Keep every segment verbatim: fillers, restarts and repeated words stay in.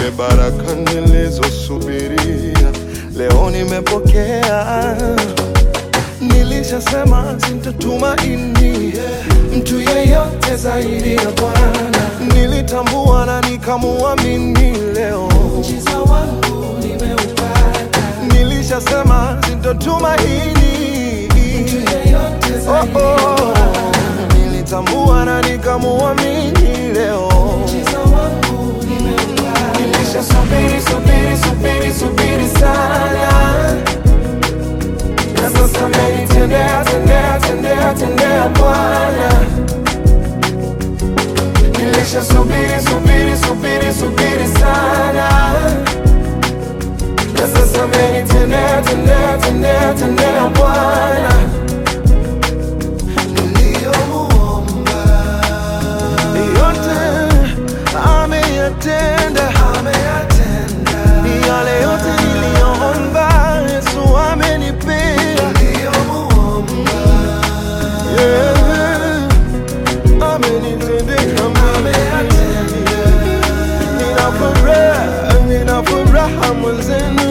zile baraka nilizosubiria leo nimepokea. Nilishasema sintatumaini mtu yeyote zaidi ya Bwana. Nilitambua na nikamuamini, leo muujiza wangu nimeupata. Nilishasema sintatumaini mtu yeyote zaidi ya Bwana. Nilitambua na nikamuamini, leo muujiza wangu nimeupata. Nilishasubiri, subiri, subiri, subiri sana, na sasa amenitendea, tendea, tendea, tendea Bwana. Nilishasubiri, subiri, subiri, subiri sana, na sasa amenitendea, tendea, tendea, tendea Bwana. Niliyomuomba yote ameyatenda, ameyatenda. Yale yote niliyoomba Yesu amenipea. Niliyomuomba yeah, amenitendea, ameyatenda. Nina furaha, nina furaha mwenzenu.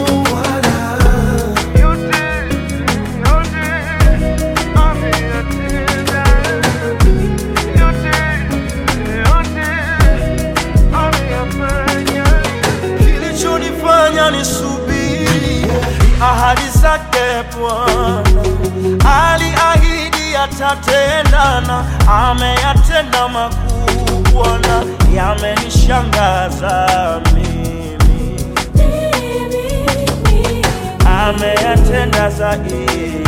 Nisubiri ahadi zake Bwana, aliahidi atatenda na ameyatenda makuu Bwana, yamenishangaza mimi, ameyatenda zaidi.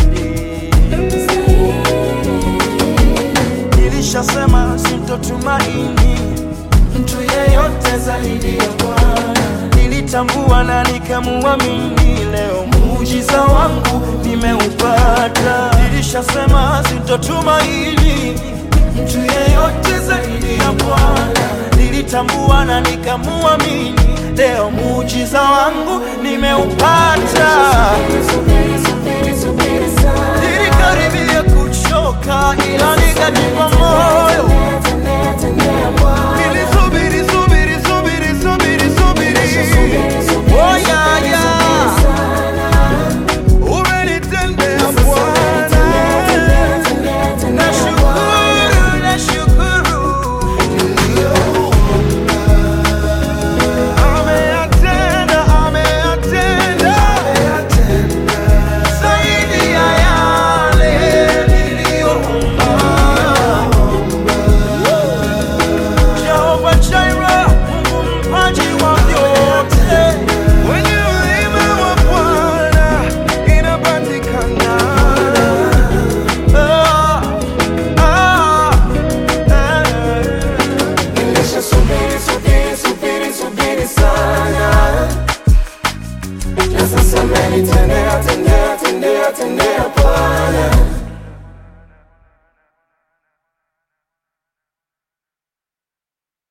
Nilishasema sintotumaini mtu yeyote zaidi ya Bwana. Nilitambua na nikamuamini, leo muujiza wangu nimeupata. Nilishasema sintotumaini mtu yeyote zaidi ya Bwana. Nilitambua na nikamuamini, leo muujiza wangu nimeupata. Nilikaribia kuchoka ila nikajipa moyo. Nilisubiri, subiri, subiri, subiri, subiri. Oh yeah, yeah. Umenitendea Bwana. Nashukuru, nashukuru. Ameyatenda, ameyatenda. Zaidi ya yale niliyoomba. Jehovah Jireh, Mungu mpaji wa vyote. Wenye ulima wa Bwana inapatikana. Ah, ah, ah. Nilishasubiri, subiri, subiri, subiri sana, na sasa amenitendea, tendea, tendea, tendea